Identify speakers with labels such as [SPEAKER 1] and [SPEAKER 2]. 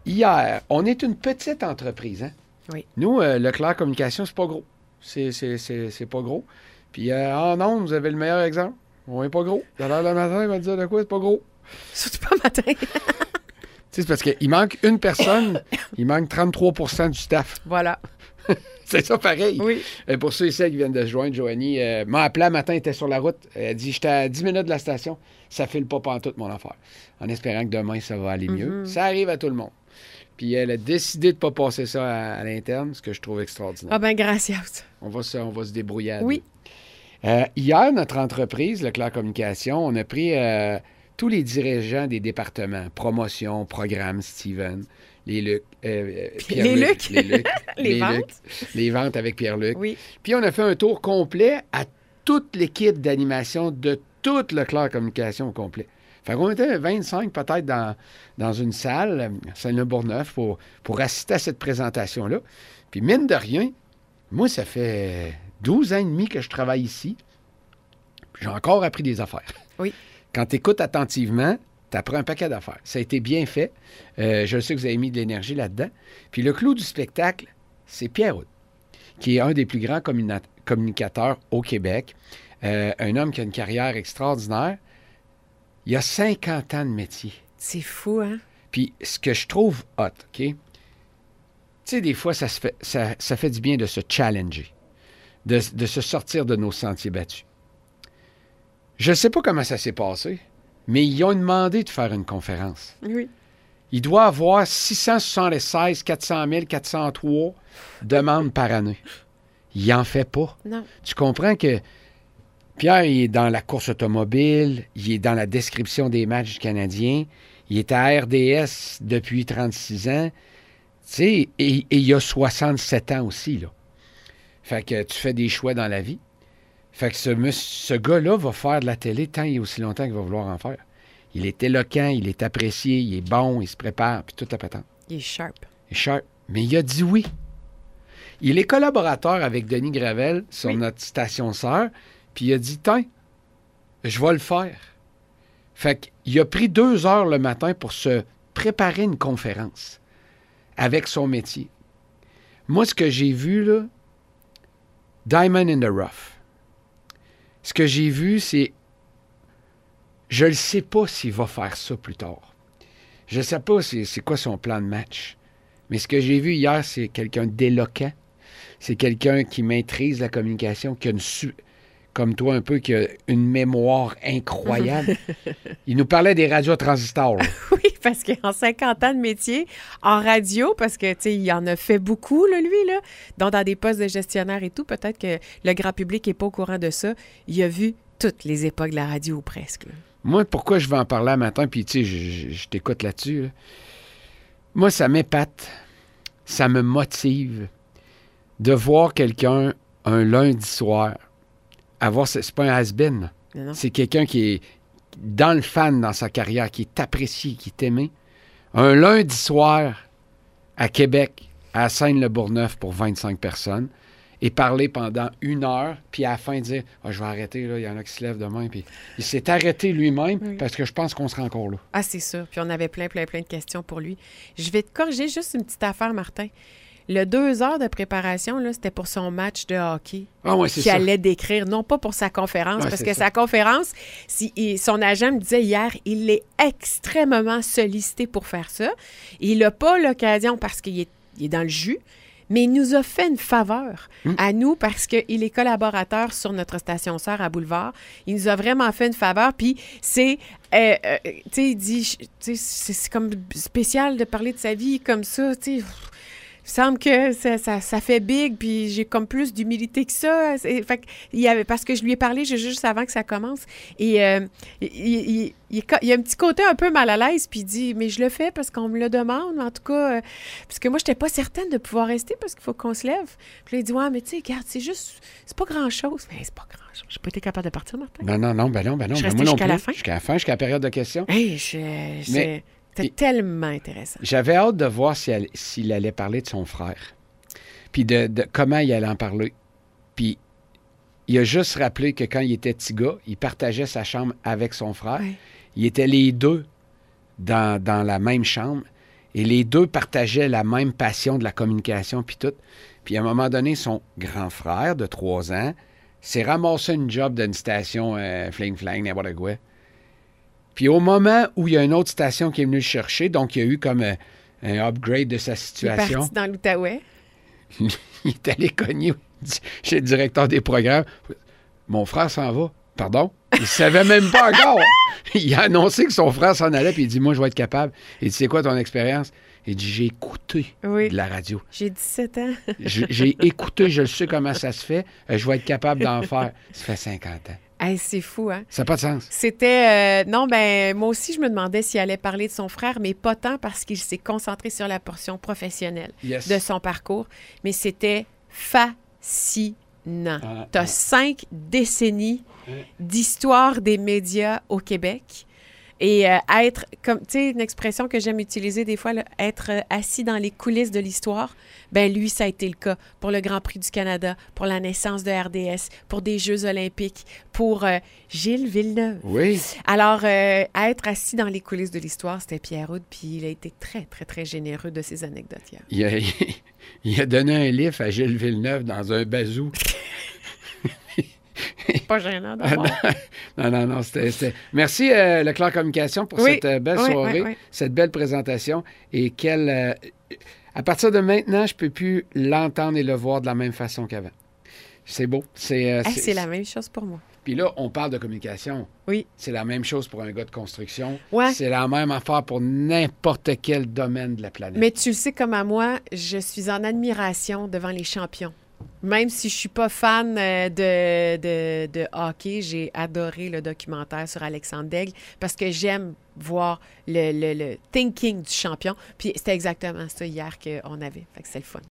[SPEAKER 1] hier, on est une petite entreprise, hein?
[SPEAKER 2] Oui.
[SPEAKER 1] Nous, Leclerc Communication, c'est pas gros. C'est pas gros. Puis en ondes, vous avez le meilleur exemple. On est pas gros. Tout à l'heure le matin, il va te dire de quoi, c'est pas gros.
[SPEAKER 2] Surtout pas matin.
[SPEAKER 1] Tu sais, c'est parce qu'il manque une personne, il manque 33 % du staff.
[SPEAKER 2] Voilà.
[SPEAKER 1] C'est ça pareil.
[SPEAKER 2] Oui.
[SPEAKER 1] Pour ceux et celles qui viennent de se joindre, Joanie m'a appelé un matin, elle était sur la route. Elle a dit, j'étais à 10 minutes de la station. Ça file pas pantoute, mon affaire. En espérant que demain, ça va aller mieux. Ça arrive à tout le monde. Puis elle a décidé de ne pas passer ça à l'interne, ce que je trouve extraordinaire.
[SPEAKER 2] Ah ben, gracias.
[SPEAKER 1] On va se débrouiller à
[SPEAKER 2] Oui.
[SPEAKER 1] hier, notre entreprise, Leclerc Communication, on a pris tous les dirigeants des départements, promotion, programme, Steven, les
[SPEAKER 2] Luc.
[SPEAKER 1] Les ventes avec Pierre-Luc.
[SPEAKER 2] Oui.
[SPEAKER 1] Puis on a fait un tour complet à toute l'équipe d'animation de toute Leclerc Communication au complet. Fait qu'on était 25 peut-être dans une salle, Saint-Leu-Bourgneuf, pour assister à cette présentation-là. Puis mine de rien, moi, ça fait 12 ans et demi que je travaille ici. Puis j'ai encore appris des affaires.
[SPEAKER 2] Oui.
[SPEAKER 1] Quand tu écoutes attentivement, tu apprends un paquet d'affaires. Ça a été bien fait. Je sais que vous avez mis de l'énergie là-dedans. Puis le clou du spectacle, c'est Pierre Houd, qui est un des plus grands communicateurs au Québec. Un homme qui a une carrière extraordinaire. Il a 50 ans de métier.
[SPEAKER 2] C'est fou, hein?
[SPEAKER 1] Puis ce que je trouve hot, OK? Tu sais, des fois, ça fait du bien de se challenger, de se sortir de nos sentiers battus. Je ne sais pas comment ça s'est passé, mais ils ont demandé de faire une conférence.
[SPEAKER 2] Oui.
[SPEAKER 1] Il doit avoir 676 400 000 403 demandes par année. Il n'en fait pas.
[SPEAKER 2] Non.
[SPEAKER 1] Tu comprends que Pierre, il est dans la course automobile, il est dans la description des matchs du Canadien, il est à RDS depuis 36 ans, tu sais, et il a 67 ans aussi, là. Fait que tu fais des choix dans la vie. Fait que ce gars-là va faire de la télé tant et aussi longtemps qu'il va vouloir en faire. Il est éloquent, il est apprécié, il est bon, il se prépare, puis toute la patente.
[SPEAKER 2] Il est sharp.
[SPEAKER 1] Il est sharp. Mais il a dit oui. Il est collaborateur avec Denis Gravel sur notre station sœur, puis il a dit, tiens, je vais le faire. Fait qu'il a pris 2 heures le matin pour se préparer une conférence avec son métier. Moi, ce que j'ai vu, là, Diamond in the Rough. Ce que j'ai vu, c'est... Je ne sais pas s'il va faire ça plus tard. Je ne sais pas c'est quoi son plan de match. Mais ce que j'ai vu hier, c'est quelqu'un d'éloquent. C'est quelqu'un qui maîtrise la communication, qui a comme toi un peu, qui a une mémoire incroyable. Il nous parlait des radios transistors. Là.
[SPEAKER 2] Oui, parce qu'en 50 ans de métier, en radio, parce que, tu sais, il en a fait beaucoup, là, lui, là, dans des postes de gestionnaire et tout, peut-être que le grand public n'est pas au courant de ça. Il a vu toutes les époques de la radio, ou presque. Là.
[SPEAKER 1] Moi, pourquoi je vais en parler un matin, puis, tu sais, je t'écoute là-dessus. Là. Moi, ça m'épate, ça me motive de voir quelqu'un un lundi soir c'est pas un has-been. C'est quelqu'un qui est dans le fan dans sa carrière, qui est apprécié, qui est aimé. Un lundi soir à Québec, à Saint-Leu-Bourgneuf pour 25 personnes, et parler pendant 1 heure, puis à la fin dire « je vais arrêter, là, il y en a qui se lèvent demain. » Puis il s'est arrêté lui-même parce que je pense qu'on sera encore là.
[SPEAKER 2] Ah, c'est sûr. Puis on avait plein de questions pour lui. Je vais te corriger juste une petite affaire, Martin. Le 2 heures de préparation, là, c'était pour son match de hockey qu'il allait décrire, non pas pour sa conférence, parce que sa conférence, son agent me disait hier, il est extrêmement sollicité pour faire ça. Il n'a pas l'occasion parce qu'il est dans le jus, mais il nous a fait une faveur à nous parce qu'il est collaborateur sur notre station sœur à Boulevard. Il nous a vraiment fait une faveur, puis c'est... tu sais, il dit... C'est comme spécial de parler de sa vie comme ça, tu sais... Il semble que ça fait big, puis j'ai comme plus d'humilité que ça. Parce que je lui ai parlé juste avant que ça commence. Et il y a un petit côté un peu mal à l'aise, puis il dit « Mais je le fais parce qu'on me le demande, en tout cas. Parce que moi, je n'étais pas certaine de pouvoir rester parce qu'il faut qu'on se lève. » Puis là, il dit « Ouais, mais tu sais, regarde, c'est pas grand-chose. » Mais c'est pas grand-chose. J'ai pas été capable de partir, Martin.
[SPEAKER 1] Non.
[SPEAKER 2] Je suis restée jusqu'à la fin.
[SPEAKER 1] Jusqu'à la période de questions.
[SPEAKER 2] Hey, c'était tellement intéressant.
[SPEAKER 1] J'avais hâte de voir s'il allait parler de son frère. Puis de comment il allait en parler. Puis il a juste rappelé que quand il était petit gars, il partageait sa chambre avec son frère.
[SPEAKER 2] Ouais.
[SPEAKER 1] Ils étaient les deux dans la même chambre. Et les deux partageaient la même passion de la communication, puis tout. Puis à un moment donné, son grand frère de 3 ans s'est ramassé une job d'une station fling-flang, n'importe quoi. Puis au moment où il y a une autre station qui est venue le chercher, donc il y a eu comme un upgrade de sa situation.
[SPEAKER 2] Il est parti dans l'Outaouais.
[SPEAKER 1] Il est allé cogner chez le directeur des programmes. Mon frère s'en va. Pardon? Il ne savait même pas encore. Il a annoncé que son frère s'en allait, puis il dit, moi, je vais être capable. Il dit, c'est quoi ton expérience? Il dit, j'ai écouté de la radio.
[SPEAKER 2] J'ai 17 ans.
[SPEAKER 1] J'ai écouté, je sais comment ça se fait. Je vais être capable d'en faire. Ça fait 50 ans.
[SPEAKER 2] Hey, c'est fou, hein?
[SPEAKER 1] Ça n'a pas de sens.
[SPEAKER 2] C'était... non, ben moi aussi, je me demandais s'il allait parler de son frère, mais pas tant parce qu'il s'est concentré sur la portion professionnelle de son parcours. Mais c'était fascinant. Tu as 5 décennies d'histoire des médias au Québec. Et être, comme tu sais, une expression que j'aime utiliser des fois, là, être assis dans les coulisses de l'histoire, ben lui, ça a été le cas pour le Grand Prix du Canada, pour la naissance de RDS, pour des Jeux olympiques, pour Gilles Villeneuve.
[SPEAKER 1] Oui.
[SPEAKER 2] Alors, être assis dans les coulisses de l'histoire, c'était Pierre Houde, puis il a été très, très, très généreux de ses anecdotes hier.
[SPEAKER 1] Il a donné un livre à Gilles Villeneuve dans un bazou.
[SPEAKER 2] Pas gênant d'abord.
[SPEAKER 1] Non, c'était... Merci, Leclerc Communication, pour cette belle soirée, cette belle présentation. Et à partir de maintenant, je ne peux plus l'entendre et le voir de la même façon qu'avant. C'est beau.
[SPEAKER 2] C'est la même chose pour moi.
[SPEAKER 1] Puis là, on parle de communication.
[SPEAKER 2] Oui.
[SPEAKER 1] C'est la même chose pour un gars de construction.
[SPEAKER 2] Ouais.
[SPEAKER 1] C'est la même affaire pour n'importe quel domaine de la planète.
[SPEAKER 2] Mais tu le sais comme à moi, je suis en admiration devant les champions. Même si je ne suis pas fan de hockey, j'ai adoré le documentaire sur Alexandre Daigle parce que j'aime voir le thinking du champion. Puis c'était exactement ça hier qu'on avait. Fait que c'est le fun.